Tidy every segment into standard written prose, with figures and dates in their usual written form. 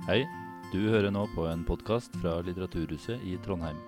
Hei, du hører nå på en podcast fra Litteraturhuset i Trondheim.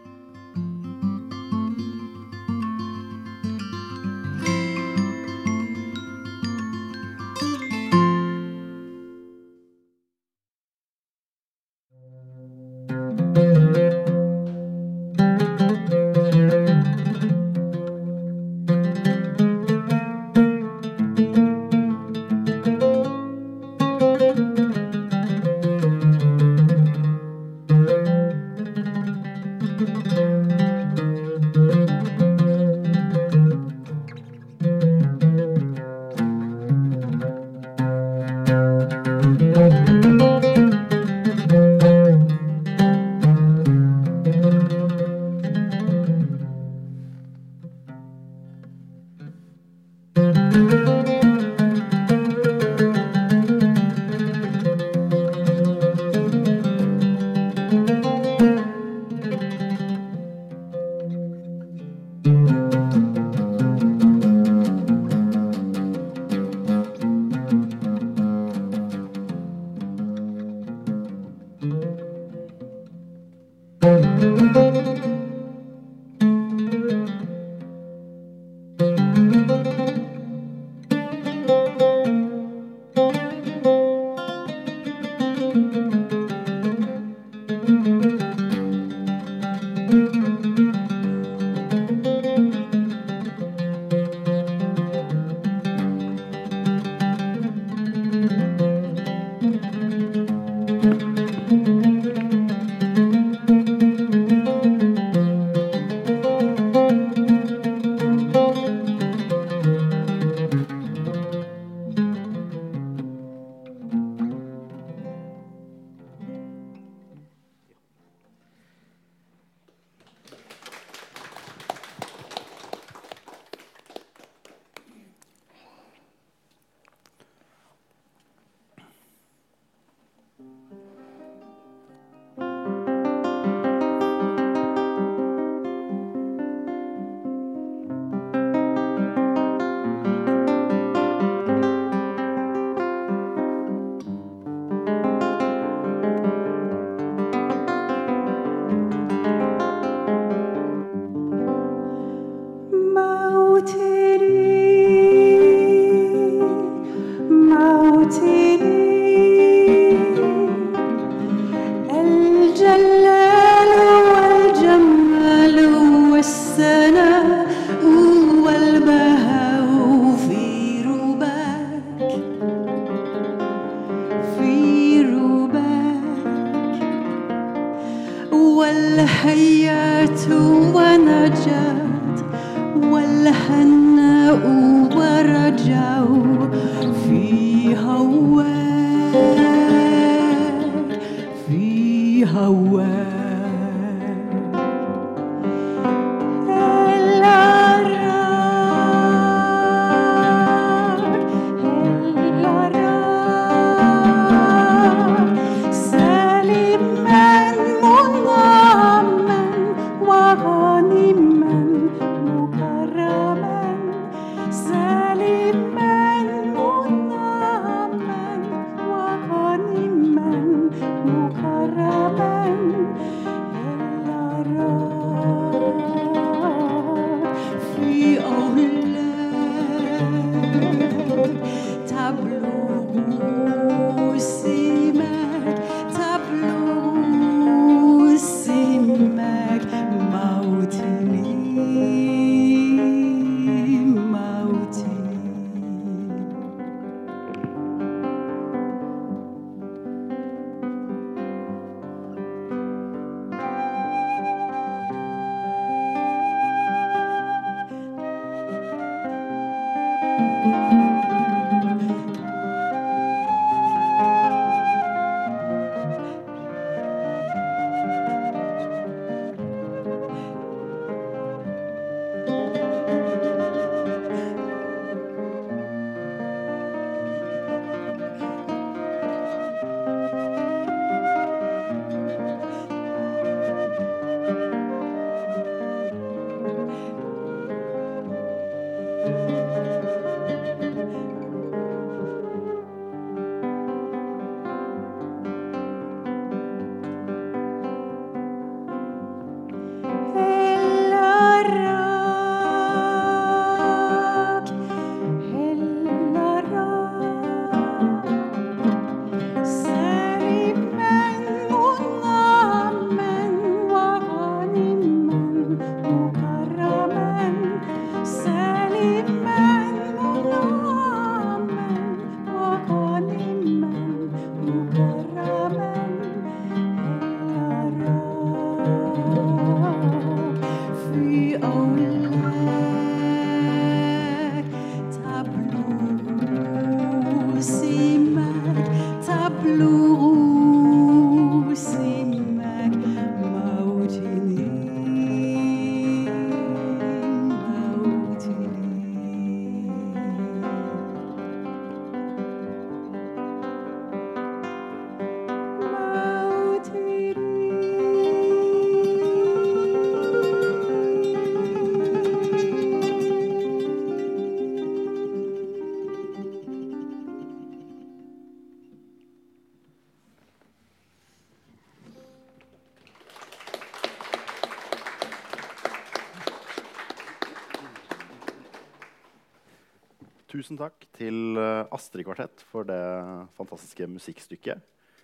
tusen takk til Astrid Kvartett for det fantastiske musikkstykket.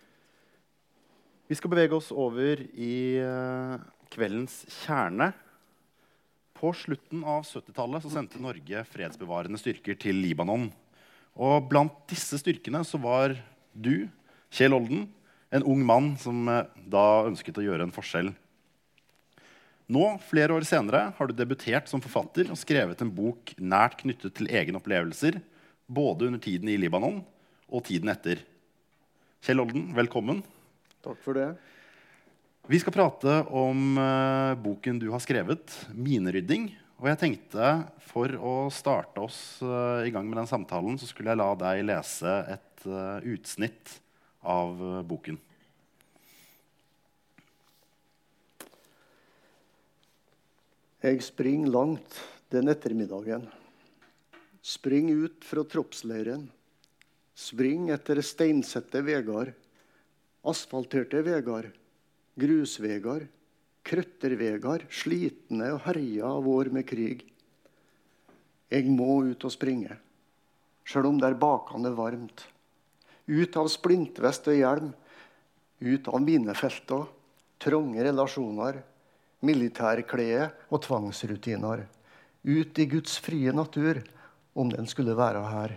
Vi skal bevege oss over i kveldens kjerne. På slutten av 70-tallet så sendte Norge fredsbevarende styrker til Libanon. Og blant disse styrkene så var du, Kjell Olden, en ung mann som da ønsket å gjøre en forskjell. Nå, flere år senere, har du debutert som forfatter og skrevet en bok nært knyttet til egen opplevelser, både under tiden i Libanon og tiden etter. Kjell Olden, velkommen. Takk for det. Vi skal prate om boken du har skrevet, Minerydding. Og jeg tenkte, for å starte oss i gang med den samtalen, så skulle jeg la deg lese et utsnitt av boken. Jeg springer langt den ettermiddagen. Spring ut fra troppsleiren. Spring etter steinsette vegar, asfalterte vegar, grusvegar, krøttervegar, slitne og herja av år med krig. Jeg må ut og springe, selv om det bakende varmt. Ut av splintvest og hjelm, ut av minefelter, trånge relasjoner, militærklede og tvangsrutiner. Ut i Guds frie natur, om den skulle være her.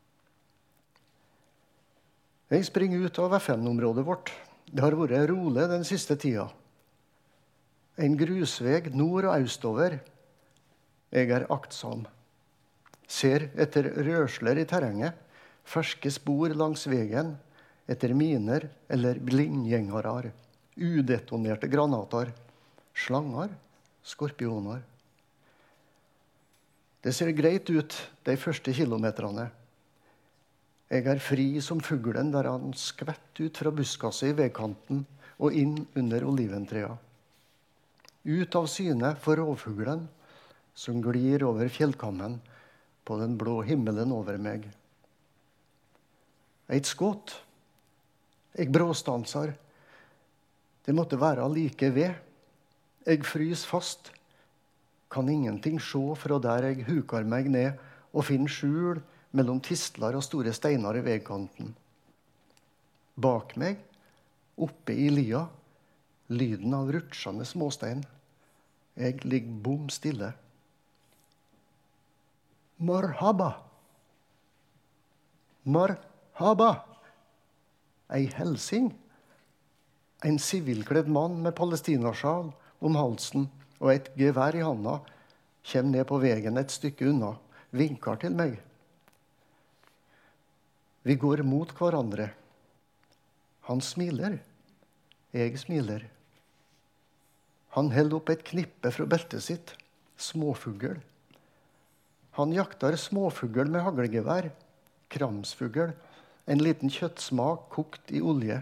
Jeg springer ut av FN-området vårt. Det har vært rolig den siste tida. En grusveg nord og østover. Jeg er aktsam. Ser etter rørsler i terrenget, ferske spor langs vegen, etter miner eller blindgjengere, udetonerte granater, slanger, skorpioner. Det ser greit ut de første kilometerne. Jeg er fri som fuglen der han skvett ut fra buskaset i veikanten og inn under oliventrea. Ut av syne for rovfuglen som glir over fjellkammen på den blå himmelen over meg. Et skått. Jeg bråstanser. Det måtte være like ved. Jeg frys fast. Kan ingenting se fra der jeg hukar meg ned og finner skjul mellom tistler og store steiner i veikanten. Bak meg, oppe i lia, lyden av rutsjende småstein. Jeg ligger bom stille. Marhaba! Marhaba! Ei helsing. En sivilkledd mann med palestinarsjal om halsen og et gevær i handa kommer ned på vegen et stykke unna, vinker til meg. Vi går mot hverandre. Han smiler. Jeg smiler. Han holder opp et knippe fra beltet sitt. Småfugl. Han jakter småfugl med haglgevær. Kramsfugl. En liten kjøttsmak kokt i olje.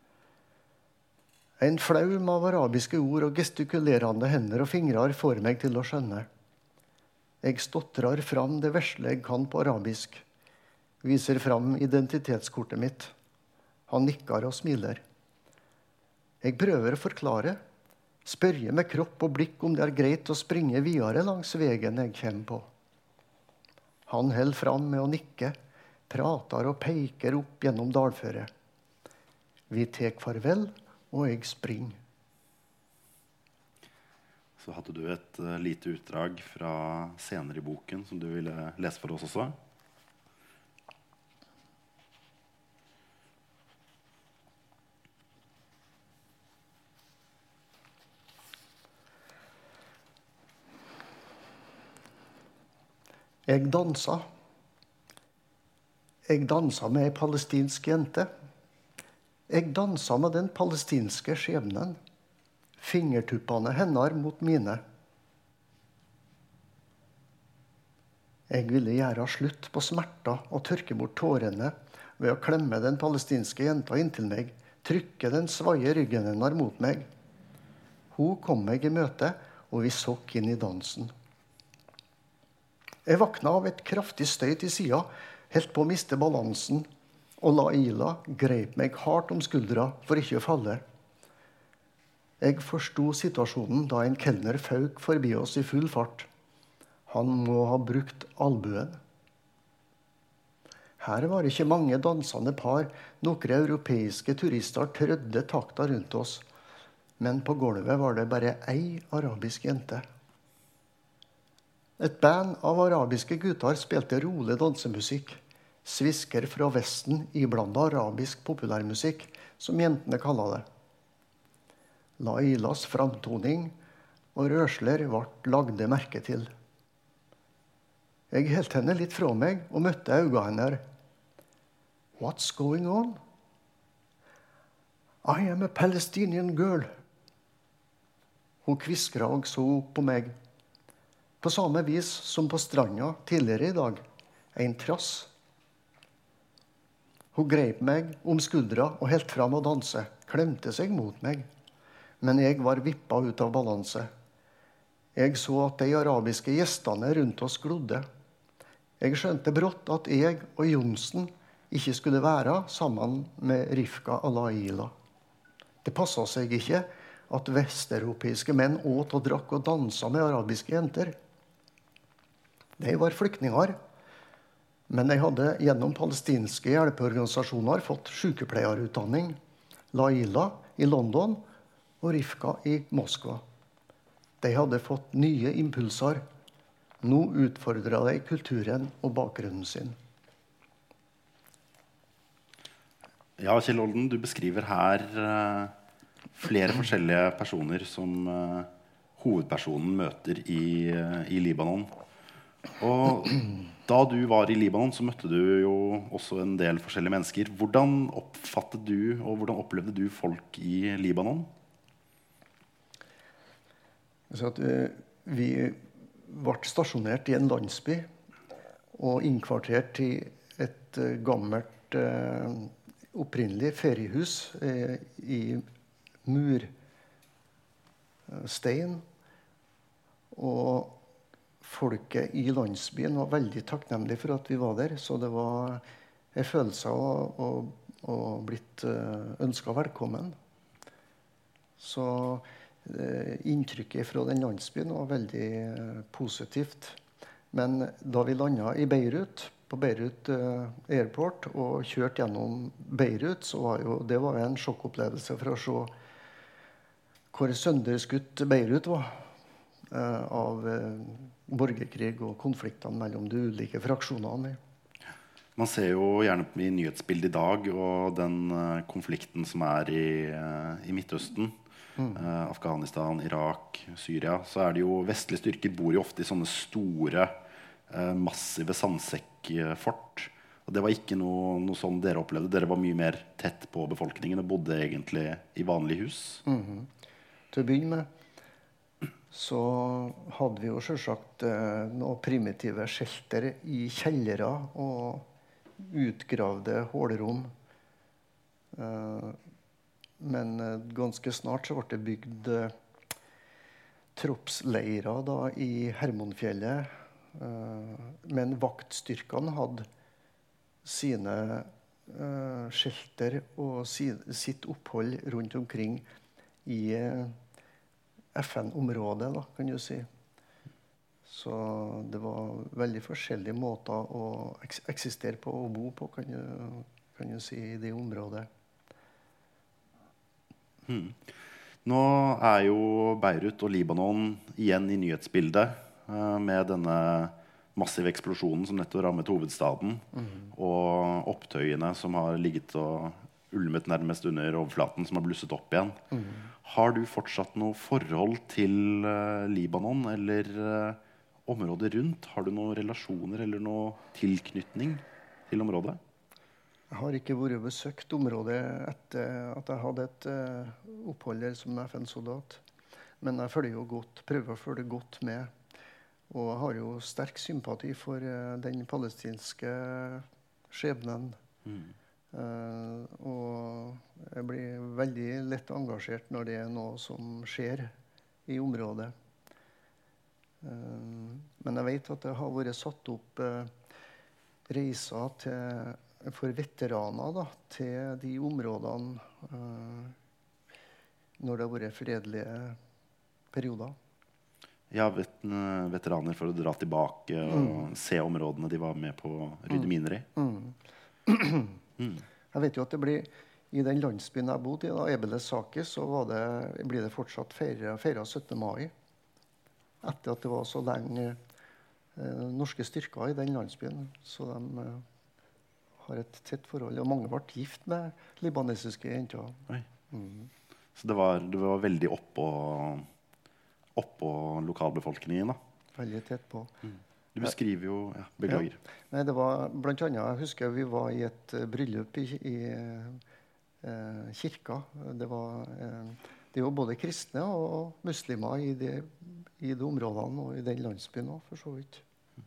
En flaum av arabiske ord og gestikulerende hender og fingrer får meg til å skjønne. Jeg stotrer fram det vesle jeg kan på arabisk. Viser fram identitetskortet mitt. Han nikker og smiler. Jeg prøver å forklare. Spørre med kropp og blikk om det er greit å springe videre langs vegen jeg kommer på. Han holder fram med å nikke, prater og peker opp gjennom dalføret. Vi tek farvel, og jeg springer. Så hadde du et lite utdrag fra scener i boken som du ville lese for oss også. Jeg dansa. Jeg dansa med ei palestinsk jente. Jeg dansa med den palestinske skjebnen. Fingertuppene hennes mot mine. Jeg ville gjøre slutt på smerter og tørke bort tårene ved å klemme den palestinske jenta inntil meg, trykke den svaie ryggen hennes mot meg. Hun kom meg i møte, og vi såkk inn i dansen. Jeg vakna av et kraftig støyt i sida, helt på å miste balansen, og Laila grep meg hardt om skuldra for ikke å falle. Jeg forsto situasjonen da en kelner fauk forbi oss i full fart. Han må ha brukt albuen. Her var ikke mange dansende par. Noen europeiske turister trødde takta rundt oss. Men på gulvet var det bare ei arabisk jente. Et band av arabiske gutter spilte rolig dansemusikk. Svisker fra Vesten iblandet arabisk populærmusikk, som jentene kaller det. Lailas framtoning og rørsler ble lagde merke til. Jeg helt henne litt fra meg og møtte øynene hennes. What's going on? I am a Palestinian girl. Hun kviskret og så opp på meg. På samme vis som på stranda tidligere i dag. En trass. Hun grep meg om skuldra og helt fram og danse. Klemte seg mot meg. Men jeg var vippa ut av balanse. Jeg så at de arabiske gjestene rundt oss glodde. Jeg skjønte brått at jeg og Johnsen ikke skulle være sammen med Rifka Alaila. Det passet seg ikke at vesteuropeiske menn åt og drakk og danset med arabiske jenter. De var flyktninger, men de hadde gjennom palestinske hjelpeorganisasjoner fått sykepleierutdanning. Laila i London og Rifka i Moskva. De hadde fått nye impulser. Nå utfordret de kulturen og bakgrunnen sin. Ja, Kjell Olden, du beskriver her flere forskjellige personer som hovedpersonen møter i Libanon. Og da du var i Libanon, så møtte du jo også en del forskjellige mennesker. Hvordan oppfattet du, og hvordan opplevde du folk i Libanon? Så at vi ble stasjonert i en landsby og innkvartert i et gammelt opprinnelig feriehus i murstein. Og folket i landsbyen var veldig takknemlige for at vi var der. Så det var en følelse av å blitt ønsket velkommen. Så inntrykket fra den landsbyen var veldig positivt. Men da vi landet i Beirut, på Beirut Airport, og kjørte gjennom Beirut, så var det var en sjokkopplevelse for å se hvor sønderskutt Beirut var av borgerkrig og konfliktene mellom de ulike fraksjonene. Man ser jo gjerne i nyhetsbildet i dag og den konflikten som er i Midtøsten, Afghanistan, Irak, Syria, så det jo vestlige styrker bor jo ofte i sånne store, massive sandsekkfort. Og det var ikke noe sånn dere opplevde. Dere var mye mer tett på befolkningen og bodde egentlig i vanlige hus. Til å begynne med så hadde vi jo selvsagt noen primitive skjelter i kjellere og utgravde hålrom. Men ganske snart så ble det bygd troppsleirer da i Hermonfjellet. Men vaktstyrkene hadde sine skjelter og sitt opphold rundt omkring i FN-området, da, kan du si. Så det var veldig forskjellige måter å eksistere på og bo på, kan du si, i det området. Nå jo Beirut og Libanon igjen i nyhetsbildet med denne massive eksplosjonen som nettopp rammet hovedstaden, og opptøyene som har ligget og ulmet nærmest under overflaten, som har blusset opp igjen. Har du fortsatt noe forhold til Libanon eller området rundt? Har du noen relasjoner eller noe tilknytning til området? Jeg har ikke vært besøkt området etter at jeg hadde et opphold der som FN-soldat. Men jeg prøver å følge godt med. Og jeg har jo sterk sympati for den palestinske skjebnen. Og jeg blir veldig lett engasjert når det noe som skjer i området. Men jeg vet at det har vært satt opp reiser for veteraner da, til de områdene når det har vært fredelige perioder. Ja, veteraner for å dra tilbake og se områdene de var med på å rydde miner i. Jeg vet jo at det blir i den landsbyen jeg bodde i, da, Ebelesaki, så blir det fortsatt feira 17. mai. Etter at det var så lenge norske styrker i den landsbyen. Så de har et tett forhold. Og mange ble gift med libanesiske jenter. Oi. Så det var veldig oppå lokalbefolkningen, da. Veldig tett på. Du beskriver jo beklager. Ja. Nei, det var blant annet, jeg husker vi var i et bryllup i kirka. Det er jo både kristne og muslimer i de områdene og i den landsbyen også, for så vidt.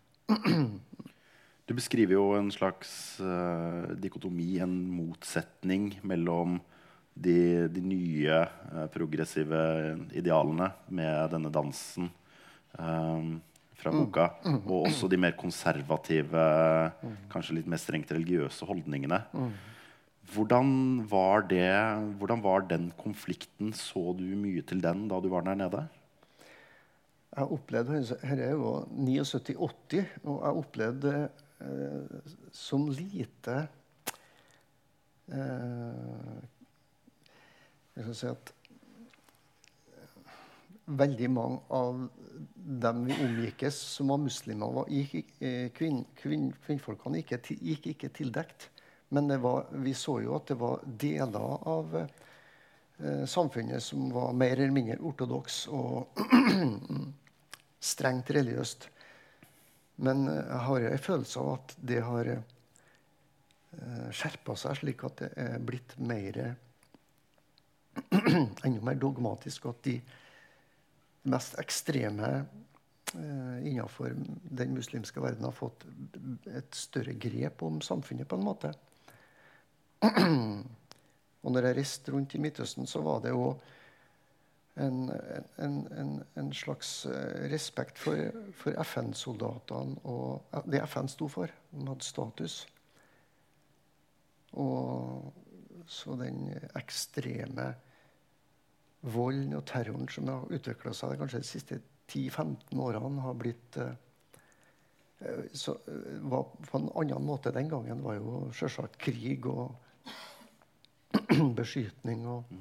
Du beskriver jo en slags dikotomi, en motsetning mellom de nye progressive idealene med denne dansen fra boka, og også de mer konservative, kanskje litt mer strengt religiøse holdningene. Hvordan var den konflikten? Så du mye til den da du var der nede? Jeg opplevde, her er jo 79-80, og jeg opplevde som lite jeg skal si at veldig mange av dem vi omgikkes som var muslimer, kvinnfolkene gikk ikke tildekt. Men vi så jo at det var deler av samfunnet som var mer eller mindre ortodoks og strengt religiøst. Men jeg har en følelse av at det har skjerpet seg slik at det er blitt enda mer dogmatisk, at de mest ekstreme innenfor den muslimske verden har fått et større grep om samfunnet på en måte. Og når jeg reiste rundt i Midtøsten, så var det jo en slags respekt for FN-soldatene og det FN sto for. De hadde status. Og så den ekstreme volden og terroren som har utviklet seg kanskje de siste 10-15 årene har blitt var på en annen måte den gangen var jo selvsagt krig og beskytning og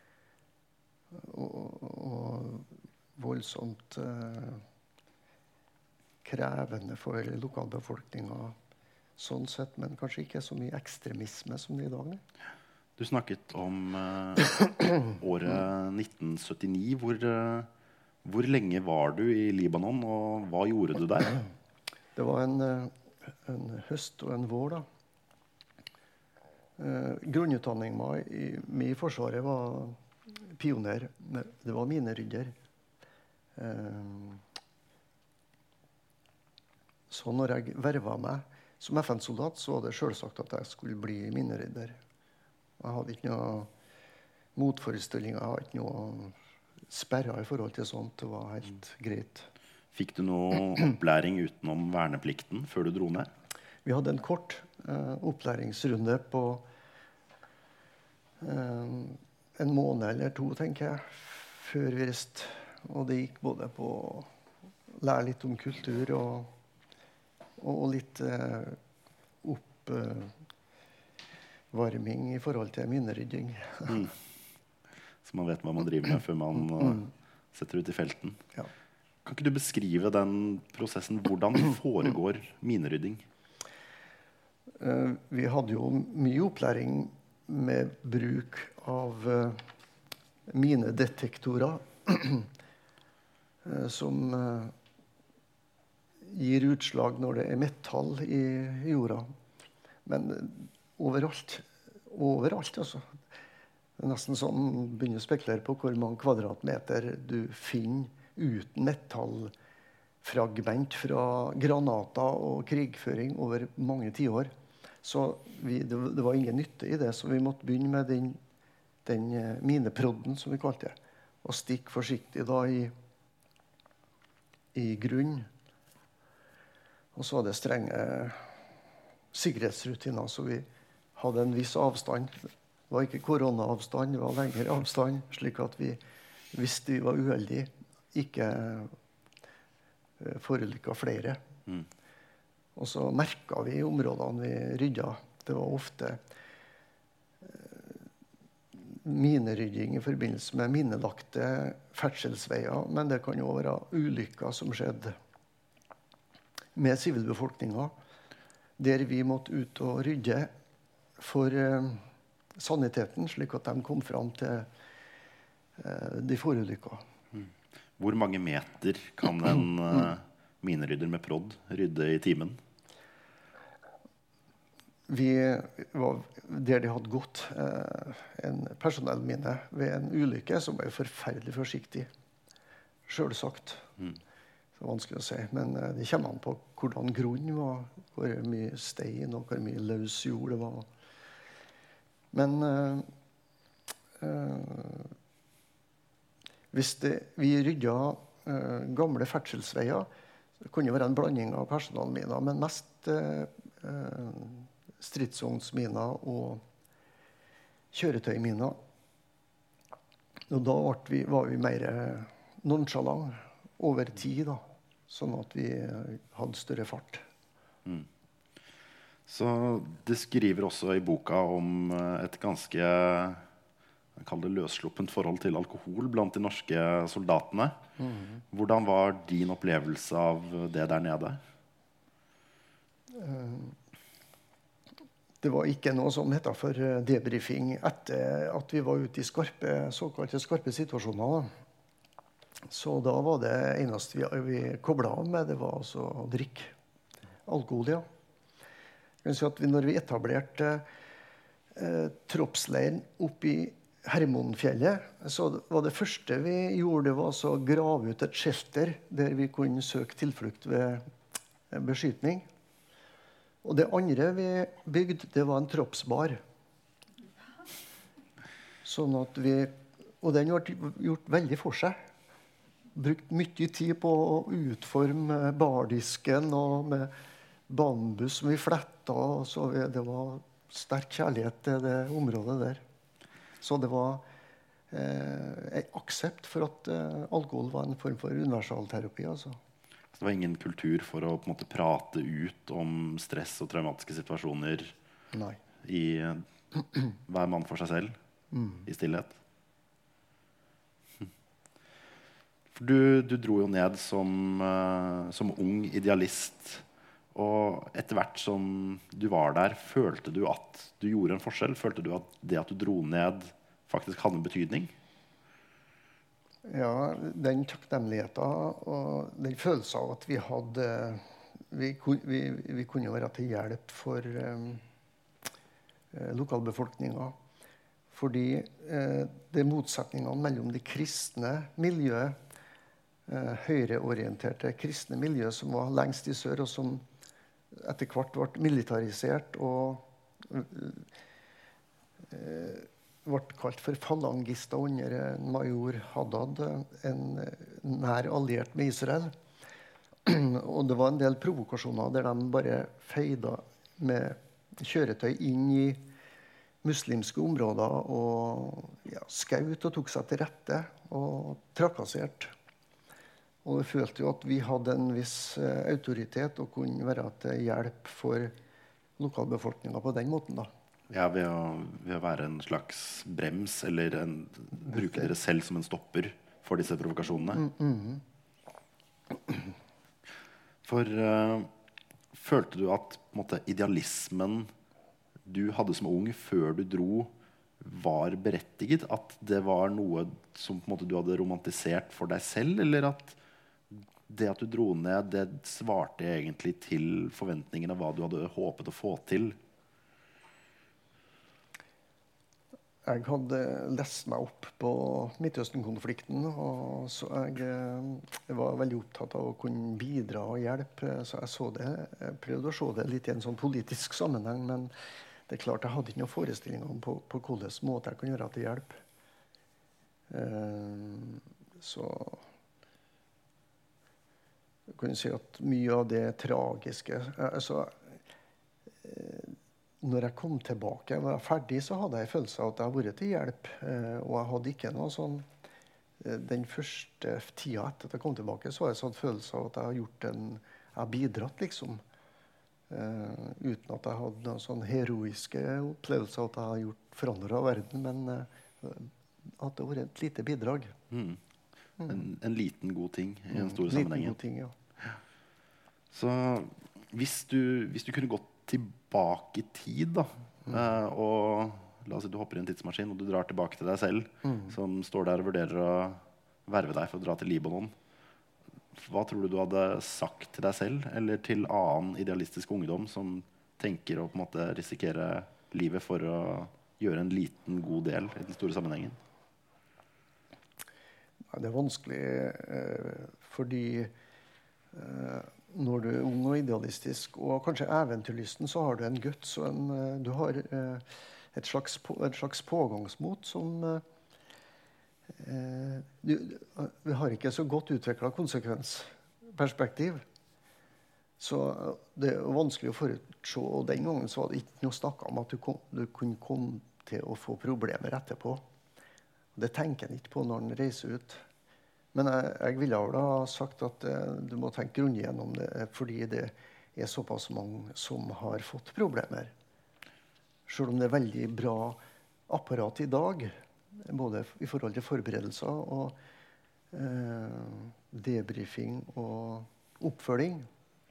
voldsomt krevende for lokalbefolkningen sånn sett, men kanskje ikke så mye ekstremisme som det i dag. Du snakket om året 1979. Hvor lenge var du i Libanon, og hva gjorde du der? Det var en høst og en vår, da. Grunnutdanningen min i Forsvaret var pioner. Det var minerydder. Så når jeg verva meg som FN-soldat, så var det selvsagt at jeg skulle bli minerydder. Jeg hadde ikke noe motforestillinger, jeg hadde ikke noe sperrer i forhold til sånt. Det var helt greit. Fikk du noe opplæring utenom verneplikten før du dro ned? Vi hadde en kort opplæringsrunde på en måned eller to, tenker jeg, før vi reiste. Og det gikk både på å lære litt om kultur og litt oppvarming i forhold til minerydding. Så man vet hva man driver med før man setter ut i felten. Ja. Kan ikke du beskrive den prosessen? Hvordan foregår minerydding? Vi hadde jo mye opplæring med bruk av minedetektorer som gir utslag når det er metall i jorda. Men overalt altså. Det er nesten sånn begynner å spekulere på hvor mange kvadratmeter du finner uten metallfragment fra granater og krigføring over mange tiår. Så det var ingen nytte i det, så vi måtte begynne med den mineprodden, som vi kalte det, og stikke forsiktig da i grunn. Og så var det strenge sikkerhetsrutiner, så vi hadde en viss avstand. Det var ikke koronaavstand, det var lengre avstand, slik at vi, hvis vi var uheldige, ikke forulykka flere. Mm. Og så merket vi områdene vi rydda. Det var ofte minerydding i forbindelse med minelagte ferdselsveier, men det kan jo være ulykker som skjedde med sivilbefolkningen, der vi måtte ut og rydde for saniteten, slik at de kom fram til de forulykka. Hvor mange meter kan en minerydder med prodd rydde i timen? Vi var der de hadde gått en personellmine ved en ulykke, som var forferdelig forsiktig. Selvsagt. Det er vanskelig å si, men det kommer an på hvordan grunnen var, hvor mye stein og hvor mye løs jord det var. Men hvis vi rydda gamle ferdselsveier, det kunne være en blanding av personalminer, men mest stridsvognsminer og kjøretøyminer. Og da var vi mer nonchalant over tid, da, sånn at vi hadde større fart. Så det skriver også i boka om et ganske, jeg kaller det løssluppent forhold til alkohol blant de norske soldatene. Hvordan var din opplevelse av det der nede? Det var ikke noe som heter for debriefing etter at vi var ute i såkalte skarpe situasjoner. Så da var det eneste vi koblet av med, det var altså å drikke alkohol, ja. Jeg kan si at når vi etablerte troppsleiren oppe i Hermonfjellet, så var det første vi gjorde, det var altså å grave ut et shelter der vi kunne søke tilflukt ved beskytning. Og det andre vi bygde, det var en troppsbar. Sånn at og den ble gjort veldig for seg. Brukt mye tid på å utforme bardisken og med bambus som vi fletta. Så det var sterk kjærlighet til det området der. Så det var aksept for at alkohol var en form for universalterapi, altså. Det var ingen kultur for å på en måte prate ut om stress og traumatiske situasjoner. Nei. I hver mann for seg selv, i stillhet. For du dro jo ned som ung idealist, og etter hvert som du var der, følte du at du gjorde en forskjell? Følte du at det at du dro ned faktisk hadde en betydning? Ja, den takknemligheten og den følelsen av at vi kunne være til hjelp for lokalbefolkningen. Fordi det er motsetningene mellom de kristne miljøet, høyreorienterte kristne miljøet som var lengst i sør, og som etter hvert ble militarisert og ble kalt for falangister under major Haddad, en nær alliert med Israel. Og det var en del provokasjoner der de bare feida med kjøretøy inn i muslimske områder og skaut og tok seg til rette og trakassert. Og vi følte jo at vi hadde en viss autoritet og kunne være til hjelp for lokalbefolkningen på den måten, da. Ja, ved å være en slags brems, eller bruke dere selv som en stopper for disse provokasjonene. For følte du at på en måte, idealismen du hadde som ung før du dro, var berettiget? At det var noe som på en måte, du hadde romantisert for deg selv? Eller at det at du dro ned, det svarte egentlig til forventningene av hva du hadde håpet å få til? Jeg hadde lest meg opp på Midtøsten-konflikten, og så jeg var veldig opptatt av å kunne bidra og hjelpe. Så jeg prøvde å se det litt i en sånn politisk sammenheng, men det er klart jeg hadde ikke noen forestillinger om på hvordan måte jeg kunne gjøre til hjelp. Så jeg kunne si at mye av det tragiske når jeg kom tilbake og var ferdig, så hadde jeg en følelse av at jeg hadde vært til hjelp. Og jeg hadde ikke noe sånn den første tida etter at jeg kom tilbake, så har jeg sånn følelse av at jeg har bidratt, liksom. Uten at jeg hadde noen sånn heroiske opplevelser at jeg har forandret verden, men at det har vært et lite bidrag. En liten god ting i den store sammenhengen. God ting, ja. Så hvis du kunne gått tilbake i tid da, og la oss si du hopper i en tidsmaskin og du drar tilbake til deg selv, som står der og vurderer å verve deg for å dra til Libanon, hva tror du hadde sagt til deg selv eller til annen idealistisk ungdom som tenker å på en måte risikere livet for å gjøre en liten god del i den store sammenhengen? Ja, det er vanskelig fordi når du er ung og idealistisk og kanskje eventyrlysten, så har du en guts og du har et slags pågangsmot som vi har ikke så godt utviklet konsekvensperspektiv. Så det er vanskelig å forutse, og den gangen så var det ikke noe snakket om at du kunne komme til å få problemer etterpå. Det tenker en ikke på når en reiser ut. Men jeg ville vel ha sagt at du må tenke grundig gjennom det, fordi det er såpass mange som har fått problemer. Selv om det er veldig bra apparat i dag, både i forhold til forberedelser og debriefing og oppfølging,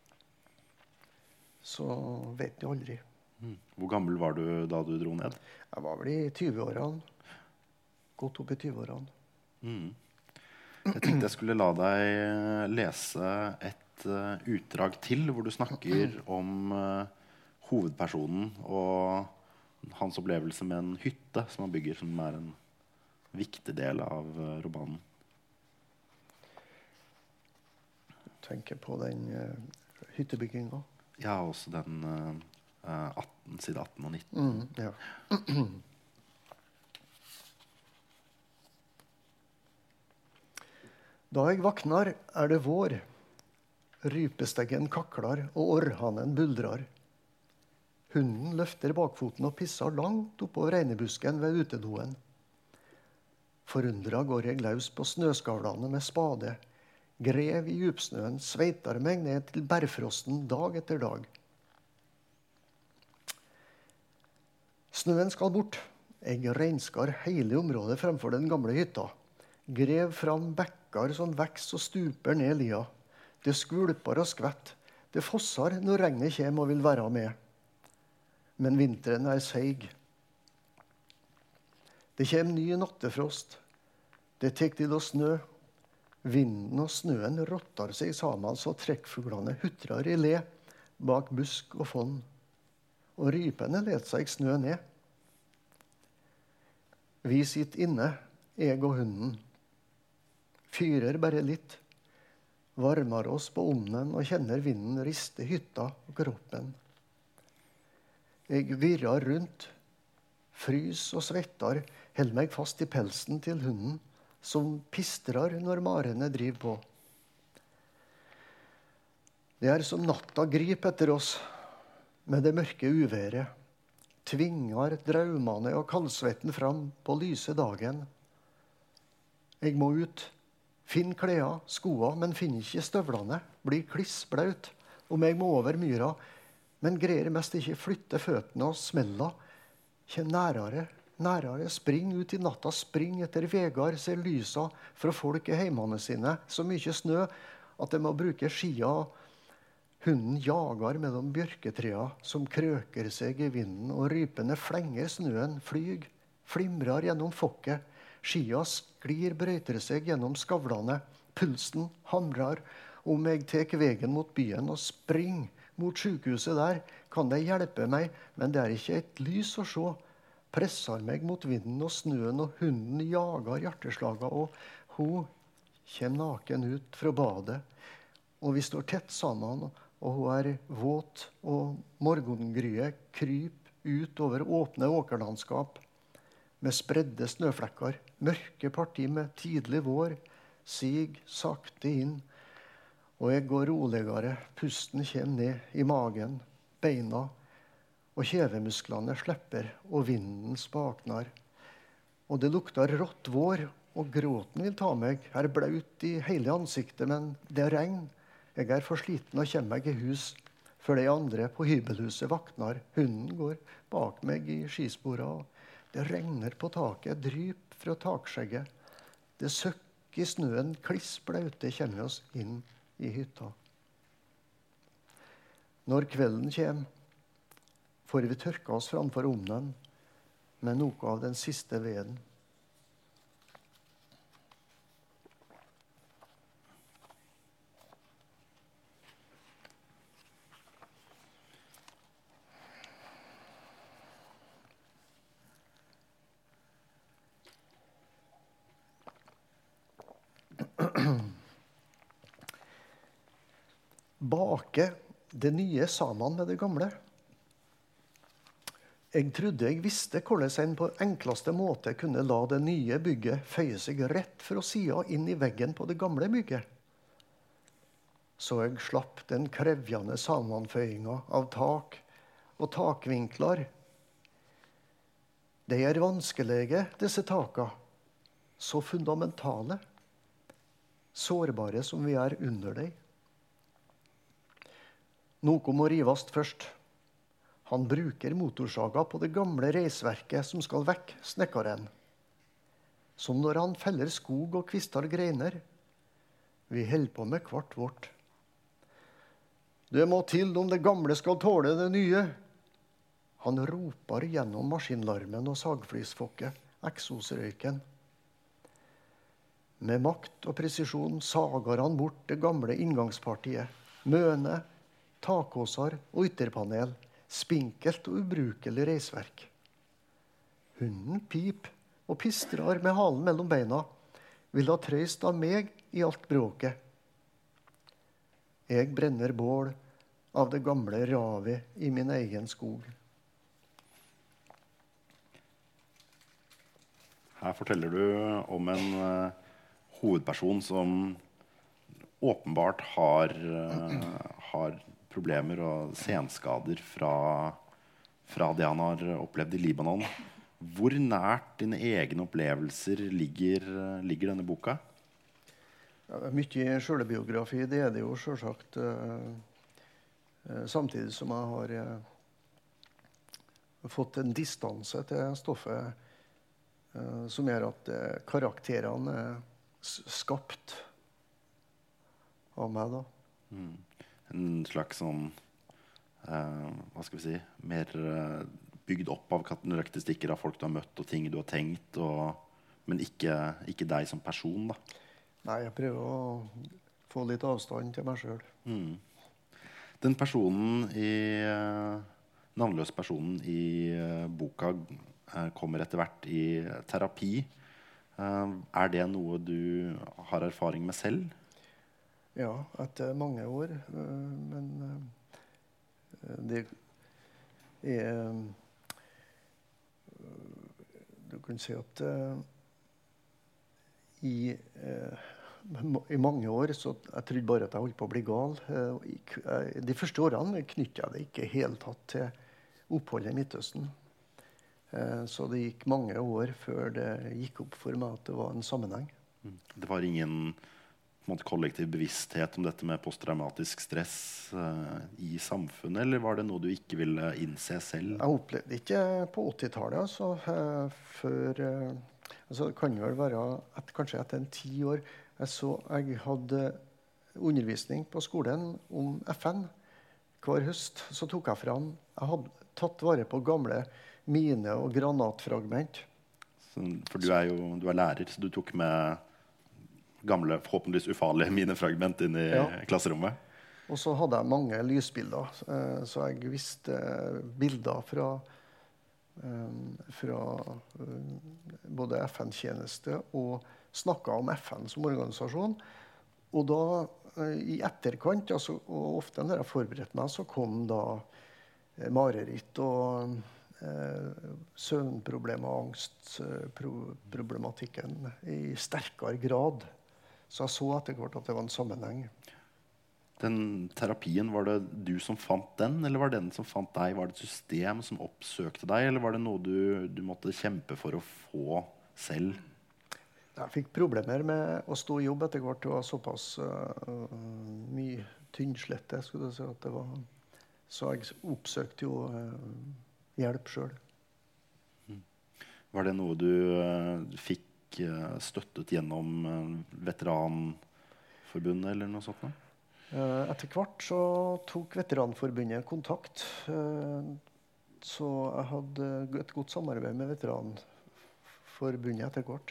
så vet du aldri. Hvor gammel var du da du dro ned? Jeg var vel i 20-årene. Godt opp i 20-årene. Jeg tenkte jeg skulle la deg lese et utdrag til hvor du snakker om hovedpersonen og hans opplevelse med en hytte som han bygger, som er en viktig del av romanen. Tenker på den hyttebygginga. Ja, også den side 18 og 19. Ja. Da jeg vaknar, er det vår. Rypesteggen kaklar, og orrhanen buldrar. Hunden løfter bakfoten og pisser langt oppover reinebusken ved utedoen. Forundra går jeg løs på snøskavlene med spade. Grev i djupsnøen, sveitar meg ned til bærfrosten dag etter dag. Snøen skal bort. Jeg reinskar hele området fremfor den gamle hytta. Grev fram bekkar som vekst og stuper ned lia. Det skvulpar og skvett. Det fossar når regnet kjem og vil være med. Men vinteren er seig. Det kjem ny nattefrost. Det tek til å snø. Vinden og snøen rottar seg sammen så trekkfuglene hutrar i le bak busk og fonn. Og rypene let seg snø ned. Vi sitter inne, jeg og hunden. Fyrer bare litt. Varmer oss på ovnen og kjenner vinden riste hytta og kroppen. Jeg virrar rundt, frys og svettar, held meg fast i pelsen til hunden, som pistrar når marene driver på. Det er som natta grip etter oss, med det mørke uværet. Tvingar draumane og kaldsvetten fram på lyse dagen. Jeg må ut. Finn klær, skoa, men finner ikke støvlene. Blir kliss blaut. Om jeg må over myra, men greier mest ikke flytte føttene og smella. Kjenn nærere, spring ut i natta, spring etter vegar, ser lysa fra folk i heimene sine. Så mye snø at de må bruke skia. Hunden jager mellom bjørketrea som krøker seg i vinden, og rypene flenger snøen, flyg, flimrar gjennom fokket. Skia sklir, brøyter seg gjennom skavlene. Pulsen hamrar. Om jeg tek vegen mot byen og spring mot sykehuset der, kan de hjelpe meg, men det er ikke et lys å se. Presser meg mot vinden og snøen, og hunden jager hjerteslaga, og hun kommer naken ut fra badet. Og vi står tett sammen, og hun er våt, og morgengryet kryp ut over åpne åkerlandskap med spredde snøflekker. Mørke parti med tidlig vår, sig sakte inn, og jeg går roligere. Pusten kommer ned i magen, beina, og kjevemusklene slipper, og vinden spaknar. Og det lukter rått vår, og gråten vil ta meg. Jeg er blaut i hele ansiktet, men det er regn. Jeg er for sliten og kommer meg i hus før de andre på hybelhuset vaknar. Hunden går bak meg i skispora, og det regner på taket, dryp fra takskjegget. Det søkk i snøen, kliss blaute, kommer vi oss inn i hytta. Når kvelden kommer, får vi tørka oss framfor ovnen med noe av den siste veden. Bake det nye sammen med det gamle. Jeg trodde jeg visste hvordan en på enkleste måte kunne la det nye bygget føye seg rett fra siden inn i veggen på det gamle bygget. Så jeg slapp den krevjende sammenføyinga av tak og takvinkler. De er vanskelige, disse taka, så fundamentale, sårbare som vi er under dem. Noe må rivast først. Han bruker motorsaga på det gamle reisverket som skal vekk, snekkeren. Som når han feller skog og kvistar greiner. Vi holder på med hvert vårt. Det må til om det gamle skal tåle det nye. Han roper gjennom maskinlarmen og sagflisfokket, eksosrøyken. Med makt og presisjon sager han bort det gamle inngangspartiet. Møne, takåsar og ytterpanel, spinkelt og ubrukelig reisverk. Hunden pip og pistrar med halen mellom beina, vil ha trøyst av meg i alt bråket. Jeg brenner bål av det gamle ravet i min egen skog. Her forteller du om en hovedperson som åpenbart har problemer og senskader fra det han har opplevd i Libanon. Hvor nært dine egne opplevelser ligger denne boka? Ja, mye selvbiografi, det er det jo selvsagt. Samtidig som jeg har fått en distanse til stoffet som gjør at karakterene er skapt av meg da. En slags sånn, hva skal vi si, mer bygd opp av karakteristikker av folk du har møtt og ting du har tenkt, men ikke deg som person da. Nei, jeg prøver å få litt avstand til meg selv. Den personen navnløse personen i boka kommer etter hvert i terapi. Er det noe du har erfaring med selv? Ja, etter mange år, men det er du kan si at i mange år så jeg trodde bare at jeg holdt på å bli gal. De første årene knyttet jeg det ikke helt tatt til oppholdet i Midtøsten. Så det gikk mange år før det gikk opp for meg at det var en sammenheng. Det var ingen kollektiv bevissthet om dette med posttraumatisk stress i samfunnet, eller var det noe du ikke ville innse selv? Jeg opplevde ikke på 80-tallet, altså, før altså, det kan vel være kanskje etter 10 år. Jeg hadde undervisning på skolen om FN. Hver høst så tok jeg fram. Jeg hadde tatt vare på gamle mine- og granatfragment. For du er lærer, så du tok med gamle, forhåpentligvis ufarlige minefragment inn i klasserommet. Og så hadde jeg mange lysbilder, så jeg visste bilder fra både FN-tjeneste og snakket om FN som organisasjon. Og da, i etterkant, altså, og ofte når jeg forberedte meg, så kom da mareritt og søvnproblemer og angstproblematikken i sterkere grad. Så jeg så etter hvert at det var en sammenheng. Den terapien, var det du som fant den, eller var det den som fant deg? Var det et system som oppsøkte deg, eller var det noe du måtte kjempe for å få selv? Jeg fikk problemer med å stå i jobb etter hvert. Det var såpass mye tynnslette, skulle jeg si, at det var. Så jeg oppsøkte jo hjelp selv. Var det noe du fikk støttet gjennom Veteranforbundet eller noe sånt? Etter hvert så tok Veteranforbundet kontakt. Så jeg hadde et godt samarbeid med Veteranforbundet etter hvert.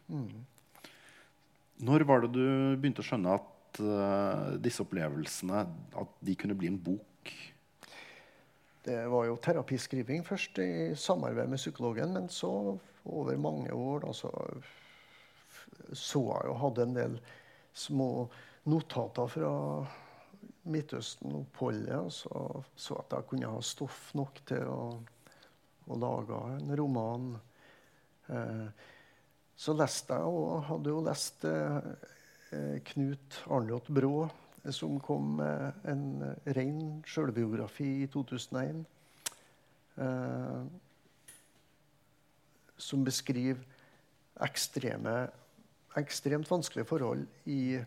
Når var det du begynte å skjønne at disse opplevelsene at de kunne bli en bok? Det var jo terapiskriving først i samarbeid med psykologen, men så over mange år da, så jeg jo hadde en del små notater fra Midtøsten-oppholdet, og så at jeg kunne ha stoff nok til å lage en roman. Så leste jeg, og hadde jo lest Knut Arnljot Brå, som kom med en ren selvbiografi i 2001, som beskriver ekstremt vanskelige forhold i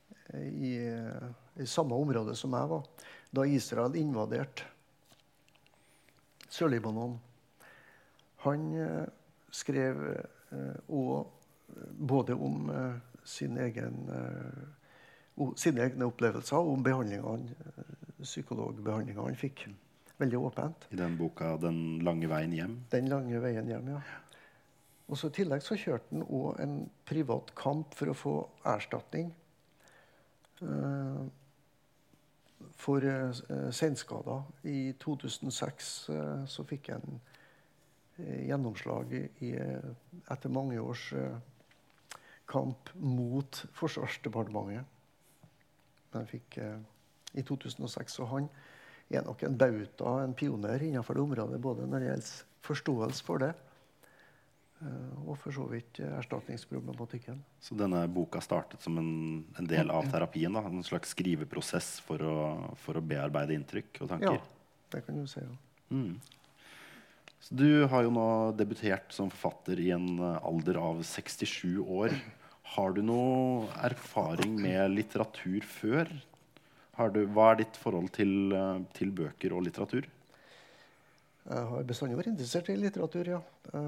samme område som jeg var, da Israel invaderte Sør-Libanon. Han skrev både om sine egne opplevelser og om psykologbehandlingen han fikk. Veldig åpent. I den boka 'Den lange veien hjem'? Den lange veien hjem, ja. Og så i tillegg så kjørte han også en privat kamp for å få erstatning for senskader. I 2006 så fikk han gjennomslag etter mange års kamp mot Forsvarsdepartementet. Men fikk i 2006, og han er nok en bauta, en pioner innenfor det området, både når det gjelder forståelse for det, og for så vidt erstatningsproblematikken. Så denne boka startet som en del av terapien, da? En slags skriveprosess for å bearbeide inntrykk og tanker? Ja, det kan du si, ja. Så du har jo nå debutert som forfatter i en alder av 67 år. Har du noe erfaring med litteratur før? Hva er ditt forhold til bøker og litteratur? Jeg har bestandig vært interessert i litteratur, ja.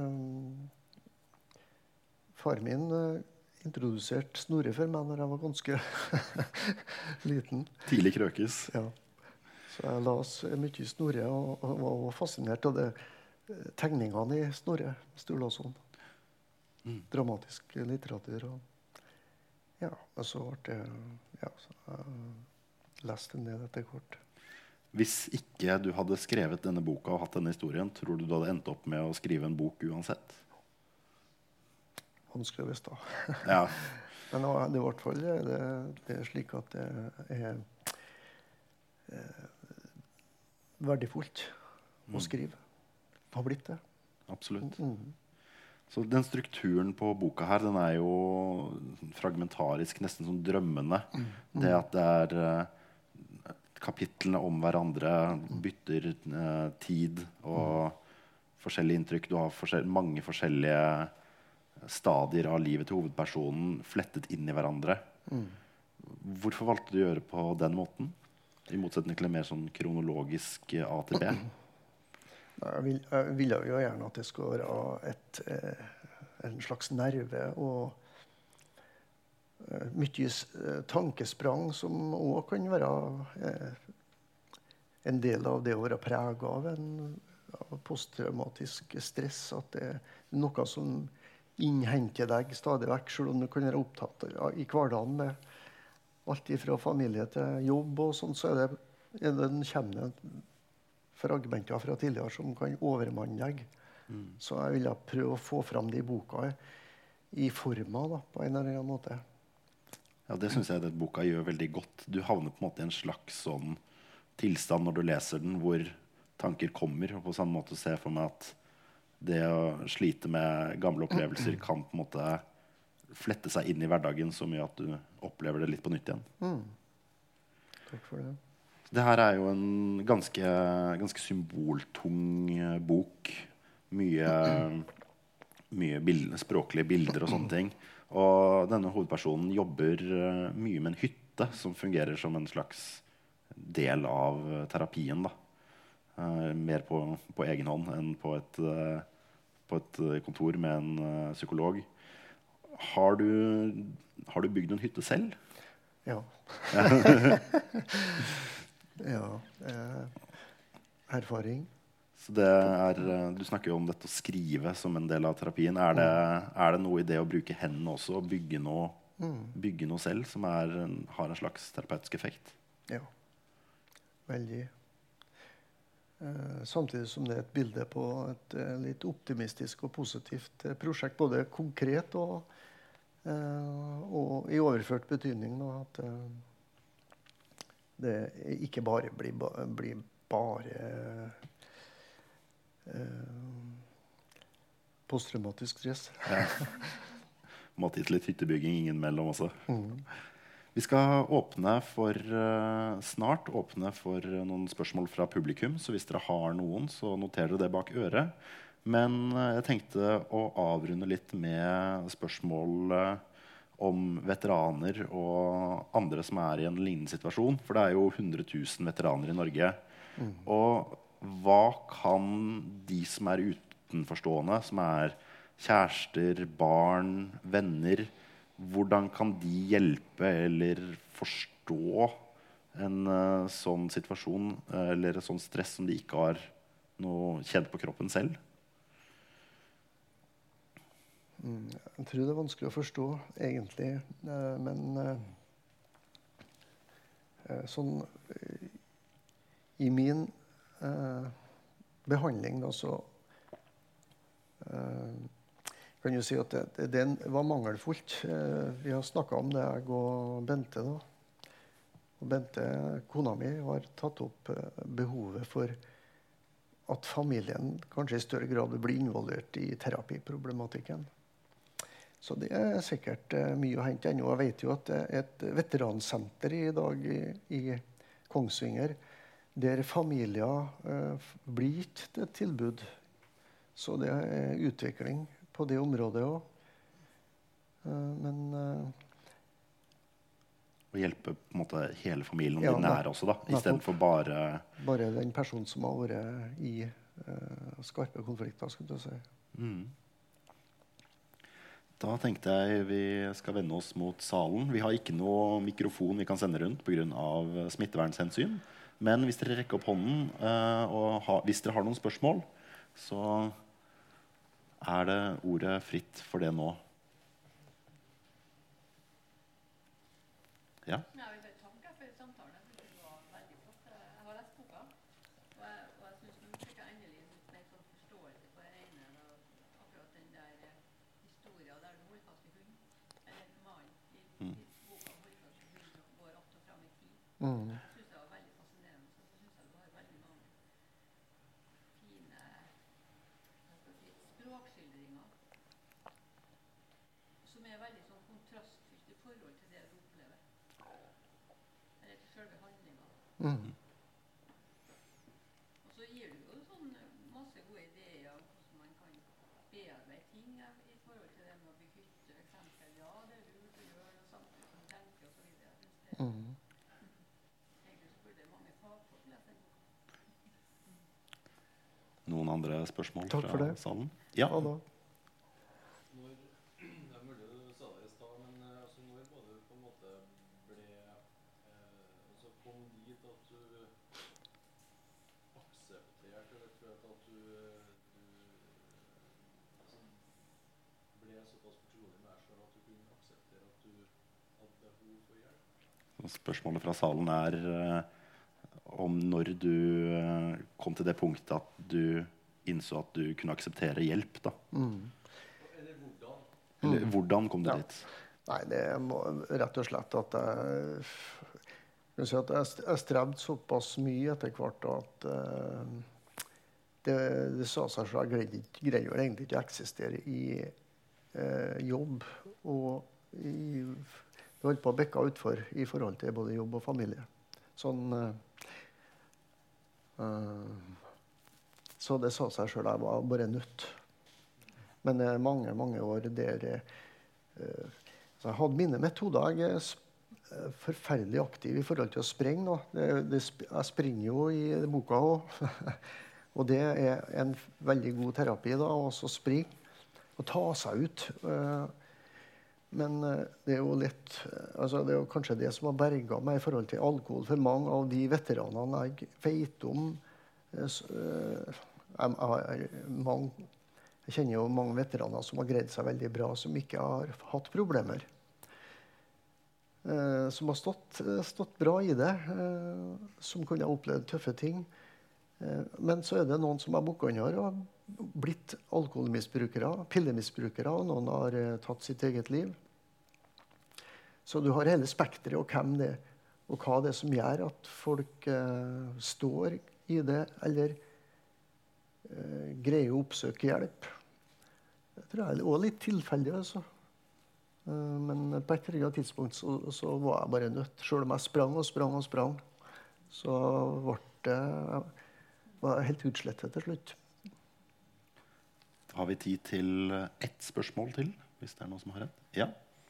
Far min introduserte Snorre for meg når jeg var ganske liten. Tidlig krøkes. Ja. Så jeg las mye Snorre og var fascinert av det. Tegningene i Snorre Sturlason. Dramatisk litteratur. Ja, og så ble det lest en del etter hvert. Hvis ikke du hadde skrevet denne boka og hatt denne historien, tror du hadde endt opp med å skrive en bok uansett? Vanskelig å vite da. Ja. Men i hvert fall det er slik at det er verdifullt å skrive. Har blitt det. Absolutt. Så den strukturen på boka her, den er jo fragmentarisk, nesten som drømmende. Det at det er kapitlene om hverandre bytter tid og forskjellige inntrykk. Du har mange forskjellige stadier av livet til hovedpersonen flettet inn i hverandre. Hvorfor valgte du å gjøre på den måten? I motsetning til en mer sånn kronologisk A til B? Jeg ville jo gjerne at det skulle være en slags nerve og mye tankesprang som også kan være en del av det å være preget av av posttraumatisk stress. At det er noe som innhenter deg stadig vekk, selv om du kan være opptatt i hverdagen med alt fra familie til jobb og sånn, så kommer det fragmenter fra tidligere som kan overmanne deg. Så jeg ville prøve å få fram det i boka i forma da, på en eller annen måte. Ja, det synes jeg den boka gjør veldig godt. Du havner på en måte i en slags sånn tilstand når du leser den, hvor tanker kommer. Og på samme måte ser jeg for meg at det å slite med gamle opplevelser kan på en måte flette seg inn i hverdagen så mye at du opplever det litt på nytt igjen. Takk for det. Det her er jo en ganske symboltung bok. Mye mye språklige bilder og sånne ting. Og denne hovedpersonen jobber mye med en hytte som fungerer som en slags del av terapien, da. Mer på egen hånd enn på et kontor med en psykolog. Har du bygd en hytte selv? Ja. Ja. Erfaring. Så du snakker jo om dette å skrive som en del av terapien. Er det noe i det å bruke hendene også, og bygge noe selv, som har en slags terapeutisk effekt? Ja. Veldig. Samtidig som det er et bilde på et litt optimistisk og positivt prosjekt, både konkret og i overført betydning, da, at det ikke bare blir bare posttraumatisk stress. Ja. Måtte hit litt hyttebygging innimellom også. Vi skal snart åpne for noen spørsmål fra publikum, så hvis dere har noen, så noterer dere det bak øret. Men jeg tenkte å avrunde litt med spørsmål om veteraner og andre som er i en lignende situasjon. For det er jo 100 000 veteraner i Norge. Og hva kan de som er utenforstående, som er kjærester, barn, venner, hvordan kan de hjelpe eller forstå en sånn situasjon eller en sånn stress som de ikke har noe kjent på kroppen selv? Jeg tror det er vanskelig å forstå, egentlig. Men sånn i min behandling da, så kan jo si at det var mangelfullt. Vi har snakket om det, jeg og Bente. Da. Og Bente, kona mi, har tatt opp behovet for at familien kanskje i større grad blir involvert i terapiproblematikken. Så det er sikkert mye å hente ennå. Jeg vet jo at det er et veteransenter i dag i Kongsvinger, der familier blir gitt et tilbud. Så det er utvikling på det området også. Men å hjelpe på en måte hele familien og de nære også, da, i stedet for bare den personen som har vært i skarpe konflikter, skulle jeg si. Da tenkte jeg vi skal vende oss mot salen. Vi har ikke noe mikrofon vi kan sende rundt på grunn av smittevernhensyn. Men hvis dere rekker opp hånden, hvis dere har noen spørsmål, så er det ordet fritt for det nå. Ja? Jeg vil bare takke for samtalen. Jeg synes det var veldig flott. Jeg har lest boka, og jeg synes nå fikk jeg endelig mer sånn forståelse for det ene, akkurat den der historien der du holdt fast i hund, eller mannen i boka holdt fast i hund og går opp og frem i tid. Jeg synes det var veldig fascinerende, så synes jeg du har veldig mange fine språkskildringer som er veldig sånn kontrastfylt i forhold til det du opplever. Eller til selve handlingen. Og så gir du jo sånn masse gode ideer om hvordan man kan bearbeide ting i forhold til det med å bygge hytte, eksempel. Ja, det er lurt å gjøre det samtidig som tenker og så videre. Jeg synes det egentlig så burde mange fagfolk lese den boka. Noen andre spørsmål Takk for fra det. salen? Ja. Ja, da. Det er mulig du sa det i stad, men altså, når var du på en måte kom dit at du aksepterte, eller tror jeg at du altså, ble såpass fortrolig med deg selv at du kunne akseptere at du hadde behov for hjelp? Spørsmålet fra salen er om når du kom til det punktet at du innså at du kunne akseptere hjelp, da. Eller hvordan? Eller hvordan kom du dit? Nei, det må rett og slett at jeg strevde såpass mye etter hvert at det sa seg selv. Jeg greier vel egentlig ikke å eksistere i jobb. Og det holdt på å bekke utfor i forhold til både jobb og familie. Så det sa seg selv. Jeg var bare nødt. Men det er mange, mange år der så jeg hadde mine metoder. Jeg er forferdelig aktiv i forhold til å sprenge nå. Jeg springer jo i boka også. Og det er en veldig god terapi da, også å springe og ta seg ut. Men det er jo lett, altså det er jo kanskje det som har berget meg i forhold til alkohol. For mange av de veteranene jeg vet om, jeg kjenner jo mange veteraner som har greid seg veldig bra, som ikke har hatt problemer. Som har stått bra i det, som kunne ha opplevd tøffe ting. Men så er det noen som har bukket under og blitt alkoholmisbrukere, pillemisbrukere, og noen har tatt sitt eget liv. Så du har hele spektret og hvem det er, og hva det er som gjør at folk står i det, eller greier å oppsøke hjelp. Det tror jeg er også litt tilfeldig, altså. Men på et eller annet tidspunkt så var jeg bare nødt. Selv om jeg sprang og sprang og sprang, så var jeg helt utslettet til slutt. Har vi tid til ett spørsmål til, hvis det er noen som har et? Ja.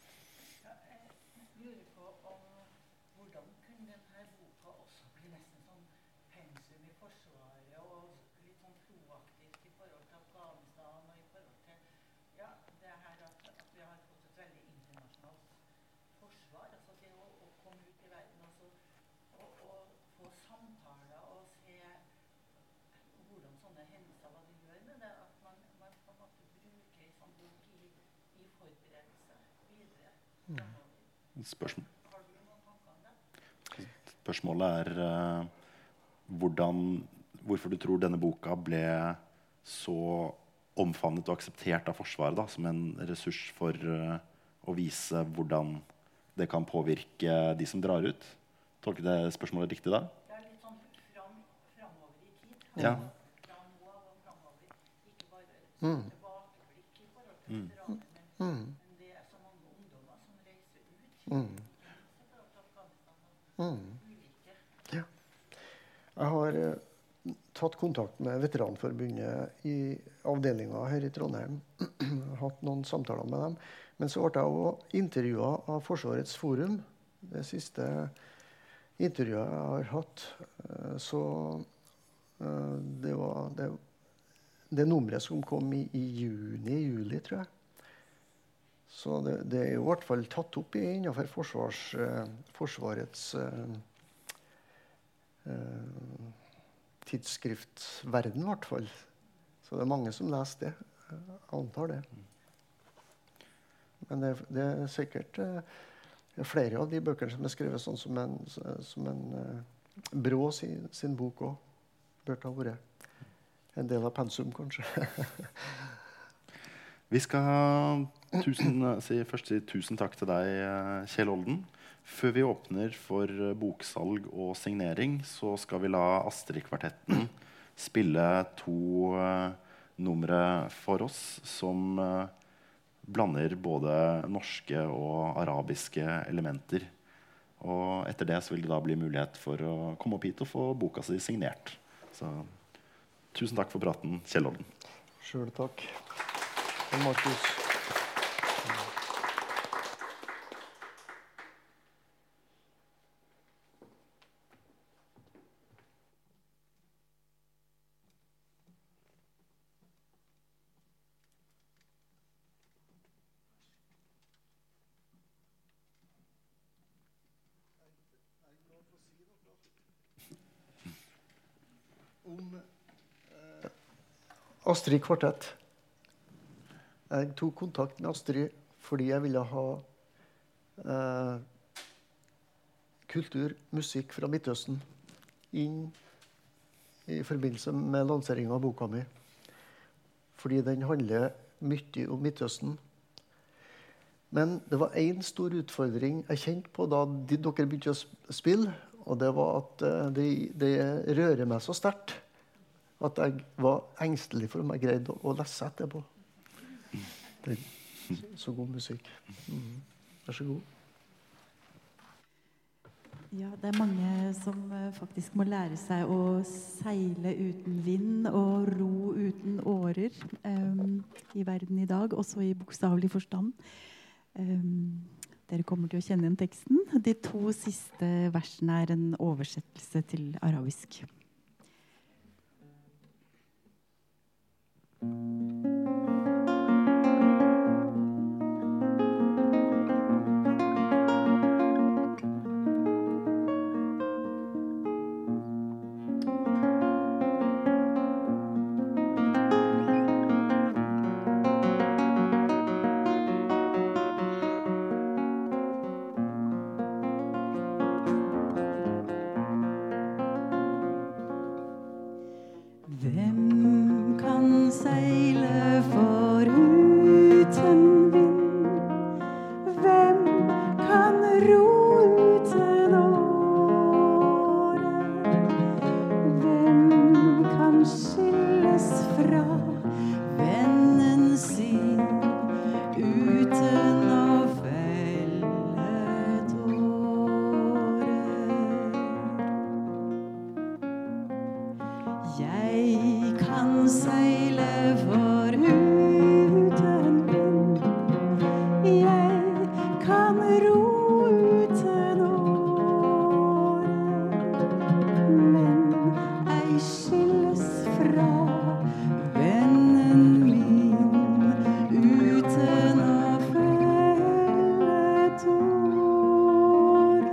Jeg lurer på om hvordan kunne denne boka også bli nesten sånn pensum i Forsvaret og litt sånn proaktivt i forhold til Afghanistan og i forhold til ja, det her at vi har fått et veldig internasjonalt forsvar, altså det å komme ut i verden altså, og få samtaler og se hvordan sånne hendelser, hva det gjør med det, at man på en måte bruker en sånn bok i forberedelse videre. Spørsmål. Har du noen tanker om det? Spørsmålet er hvorfor du tror denne boka ble så omfavnet og akseptert av Forsvaret da, som en ressurs for å vise hvordan det kan påvirke de som drar ut. Tolker det spørsmålet riktig da? Det er litt sånn framover i tid. Ja. Fra nå av og framover. Ikke bare tilbakeblikk i forhold til veteranene, men det er så mange ungdommer som reiser ut. I forhold til Afghanistan og ulike. Ja. Jeg har tatt kontakt med Veteranforbundet i avdelingen her i Trondheim. Hatt noen samtaler med dem. Men så ble jeg også intervjuet av Forsvarets forum. Det siste intervjuet jeg har hatt. Så det var det nummeret som kom i juli, tror jeg. Så det er jo i hvert fall tatt opp innenfor Forsvarets tidsskriftsverden i hvert fall. Så det er mange som leser det. Jeg antar det. Men det er sikkert flere av de bøkene som er skrevet sånn som en Brå sin bok også. Burde ha vært en del av pensum, kanskje. Vi skal først si tusen takk til deg, Kjell Olden. Før vi åpner for boksalg og signering, så skal vi la Astrid-kvartetten spille 2 numre for oss som blander både norske og arabiske elementer. Og etter det så vil det da bli mulighet for å komme opp hit og få boka si signert. Så tusen takk for praten, Kjell Olden. Selv takk. Og Markus. Om Astrid Kvartett. Jeg tok kontakt med Astrid fordi jeg ville ha kultur, musikk fra Midtøsten inn i forbindelse med lanseringen av boka mi. Fordi den handler mye om Midtøsten. Men det var en stor utfordring jeg kjente på da dere begynte å spille, og det var at det rører meg så sterkt at jeg var engstelig for om jeg greide å lese etterpå. Det er så god musikk. Vær så god. Ja, det mange som faktisk må lære seg å seile uten vind og ro uten årer i verden i dag, også i bokstavelig forstand. Dere kommer til å kjenne igjen teksten. De 2 siste versene en oversettelse til arabisk. Hvem kan seile foruten vind? Hvem kan ro uten åre? Hvem kan skilles fra vennen sin uten å felle tårer? Jeg kan seile foruten vind. Jeg kan ro uten åre. Men ei skilles fra vennen min uten å felle tårer.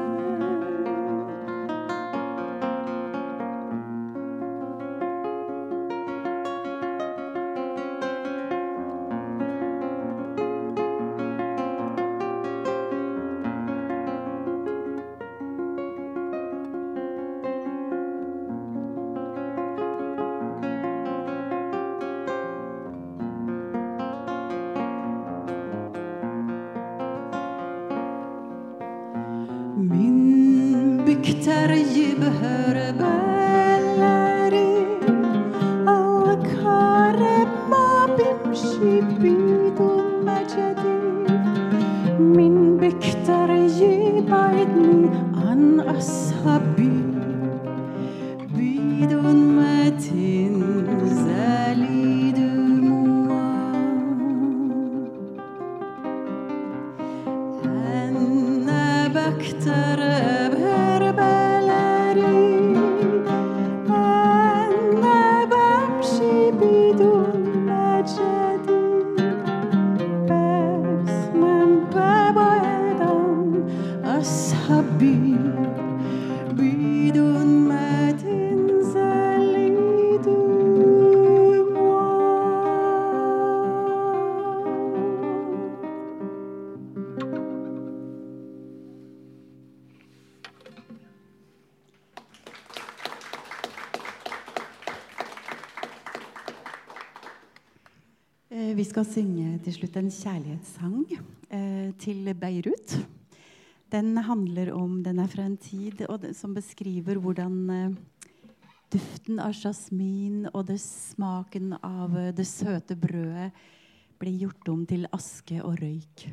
Min bykter gibhør belleri Al-Karema bimshi bidun majadif Min bykter gibaidni an ashabi Bidun matin zalidu Bakter över beleri Anna bamshi bidun majadi Bes man babaydan ashabi Bidun matin zalidu Vi skal synge til slutt en kjærlighetssang til Beirut. Den handler om, den fra en tid som beskriver hvordan duften av jasmin og smaken av det søte brødet ble gjort om til aske og røyk.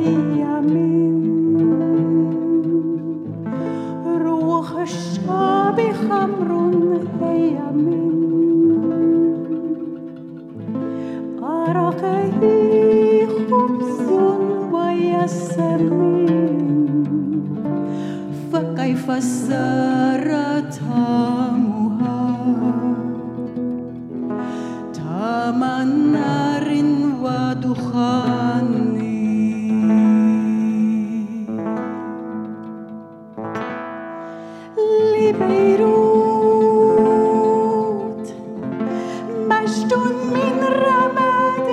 heia min روح الشعب خمر هيا من عرقه خبز ويسمين فكيف سار طعمها طعم نار ودخان لبيروت مجد من رماد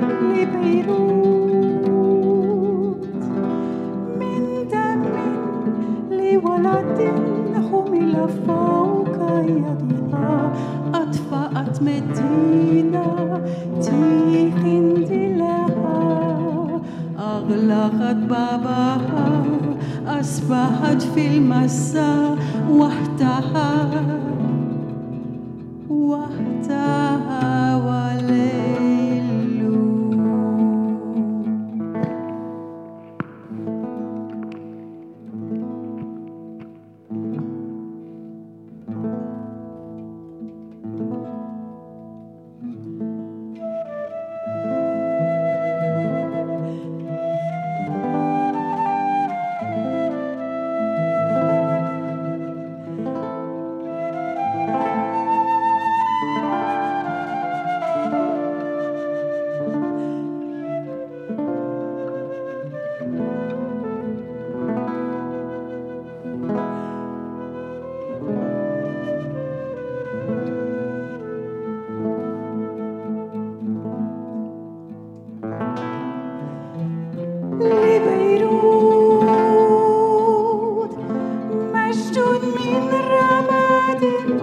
لبيروت من دم لولد حمل فوق يدها أطفأت مدينة تيق لها أغلقت بابها أصبحت في المساء وحدها وليل لبيروت مجد من رماد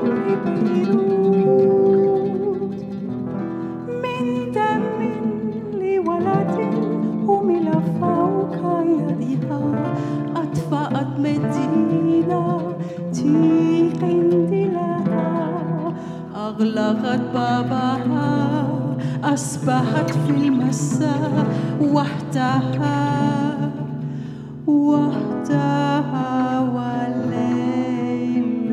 لبيروت من دم لولد حمل فوق يدها أطفأت مدينة تيق لها أغلقت بابها أصبحت في المساء وحدها وليل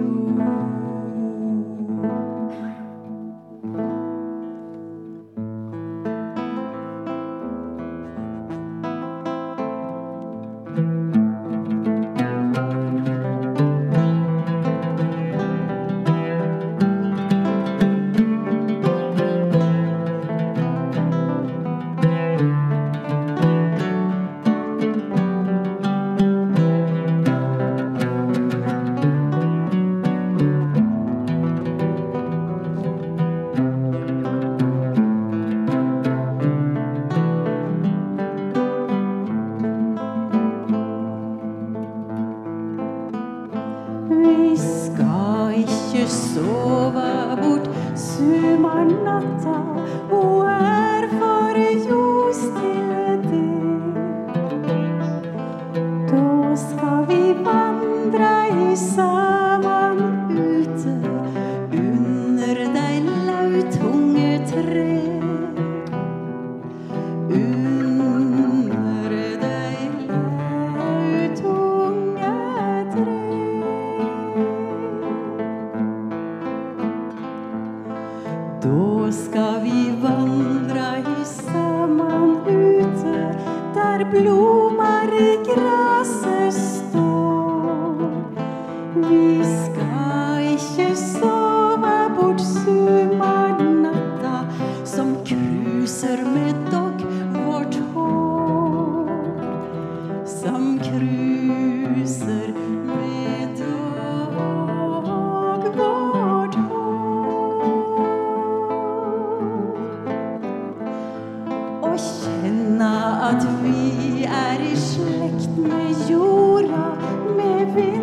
Vi skal ikke sove bort sommernatta og for ljus til det. Da skal vi vandre sammen ute under de lautunge tre. Under de lautunge tre. Da skal vi vandre sammen ute, der blommer i gresset står. Vi skal ikke sove bort sommernatta, som kruser med dog vårt hår. Som kruser med dog vårt og kjenne at vi i slekt med jorda, med vind